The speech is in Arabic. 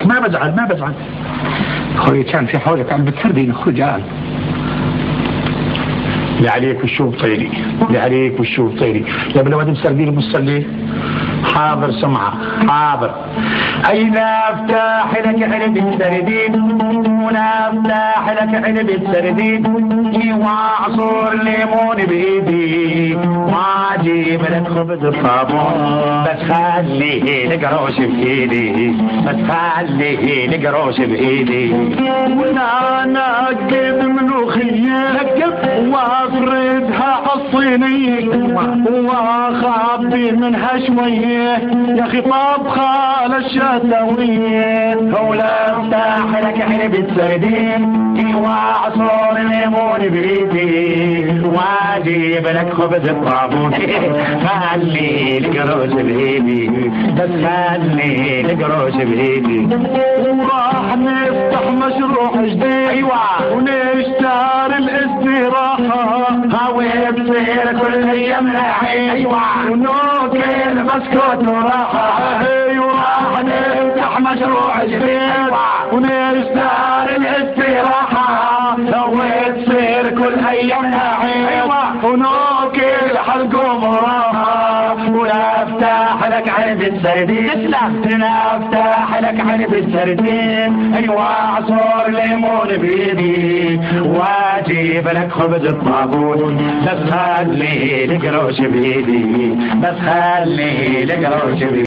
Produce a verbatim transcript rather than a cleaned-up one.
ما بزعل ما بزعل. اخوي كان في حولك عم بتسردين اخوي جان. اللي عليك والشوب طيري، اللي عليك والشوب طيري. يا ابن الواد مسردين المصلي. حاضر سمعة حاضر. أين أفتح لك علبة سردين، وأنا أفتح لك علبة سردين، وأعصر ليمون بإيدي، وأجيب لك خبز الصابون، بس خليه لك قروش بإيدي، بس خليه لك قروش بإيدي. وأنا أنقب ملوخية وأفردها عالصينية وأخبي منها شوية يا أخي طبخة للشتوية. ولا افتح لك علبة سردين وأعصر ليمون بإيدي، وأجيب لك خبز الطابون، خلي لك قروش بإيدي، بس خلي لك قروش بإيدي. وراح نفتح مشروع جديد أيوة ونشتري الاستراحة، هاوي بصير كل يوم رايحين. أيوة ونوكل مسكوت وراحة. وراح نفتح مشروع جديد ونشتري الاستراحة، وتصير كل أيام ناحية. أيوة ونوكل حلقوم وراحة. ولا افتح لك علبة سردين، تسلم. انا افتح لك علبة سردين، ايوه اعصر ليمون بيدي، واجيب لك خبز الطابون، بس خلي لك قروش بيدي، بس خلي لك قروش بيدي.